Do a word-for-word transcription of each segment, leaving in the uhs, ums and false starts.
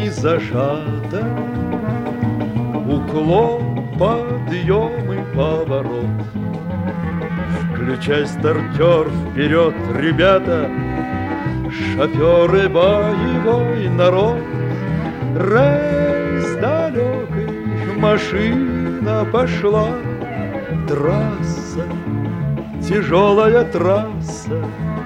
ней зажата. Уклон, подъем и поворот. Включай стартер, вперед, ребята, шоферы, боевой народ. Рейс далекий, машина пошла. Трасса, тяжелая трасса,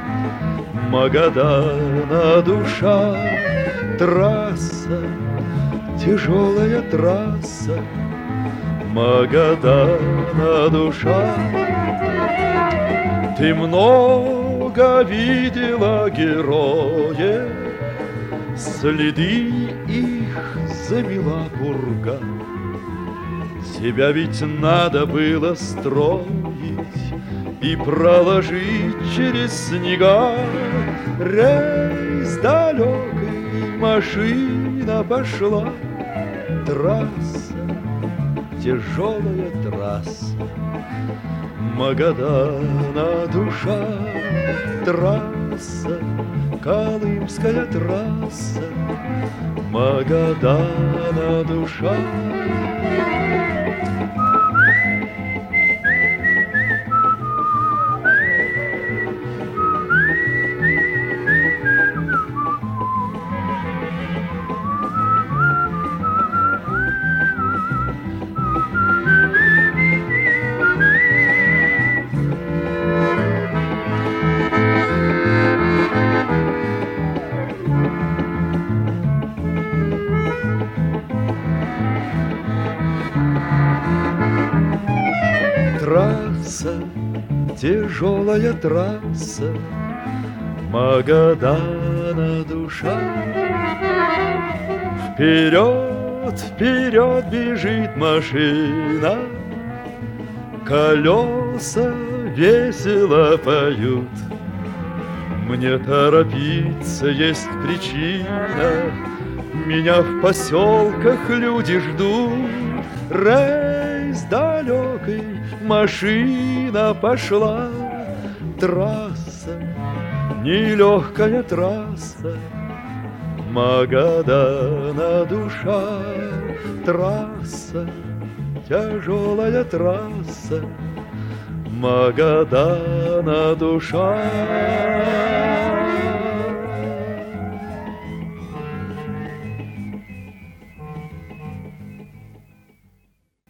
Магадана душа. Трасса, тяжелая трасса, Магадана душа. Ты много видела героев, следы их замела пурга. Тебя ведь надо было строить и проложить через снега. Рейс далекий, машина пошла. Трасса, тяжелая трасса, Магадана душа. Трасса, колымская трасса, Магадана душа. Трасса, тяжелая трасса, Магадана душа. Вперед, вперед бежит машина, колеса весело поют. Мне торопиться есть причина, меня в поселках люди ждут. Рейс далекий, машина пошла. Трасса, нелегкая трасса, Магадана душа. Трасса, тяжелая трасса, Магадана душа.